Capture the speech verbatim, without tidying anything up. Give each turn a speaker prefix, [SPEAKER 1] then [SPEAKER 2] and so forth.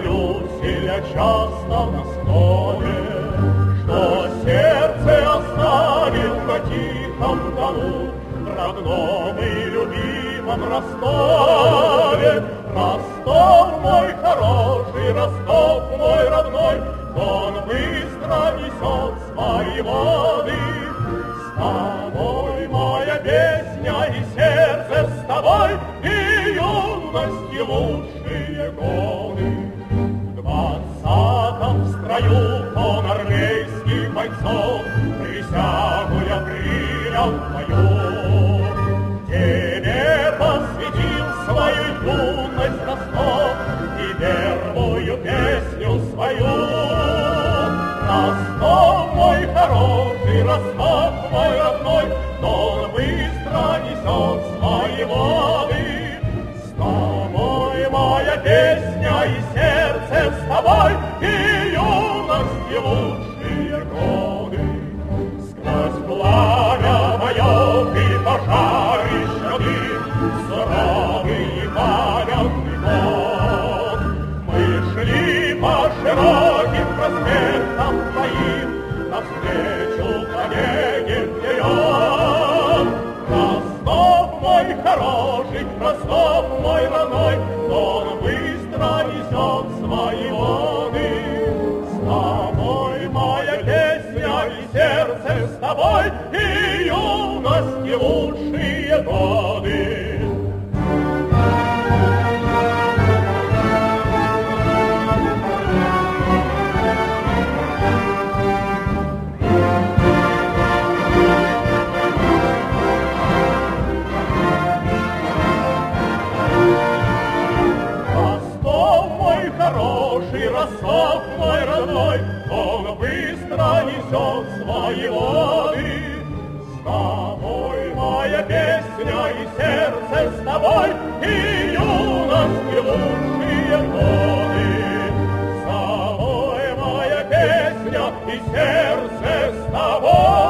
[SPEAKER 1] свою, силя часто на столе, что сердце оставил на тихом дону, в родном и любимом Ростове. Ростов мой хороший, Ростов мой родной, он быстро несет свои воды. С тобой моя песня и сердце с тобой, и юности лучшие годы. В двадцатом строю он армейских бойцов, присягу я принял твою. Тебе посвятил свою юность Ростов и первую песню свою. Ростов мой хороший, Ростов мой родной, он быстро несет свои воды. С тобой моя песня и сердце с тобой, и юности лучшие годы. Сквозь пламя боев и пожарища дым, суровый и памятный год, мы шли по широким проспектам твоим, навстречу победе вперед. Ростов мой хороший, Ростов мой родной, он быстро несет свои воды. С тобой моя песня и сердце с тобой, и юности лучшие годы. Хороший Ростов мой родной, он быстро несет свои воды. С тобой моя песня и сердце с тобой, и юность лучшие годы. С тобой моя песня и сердце с тобой.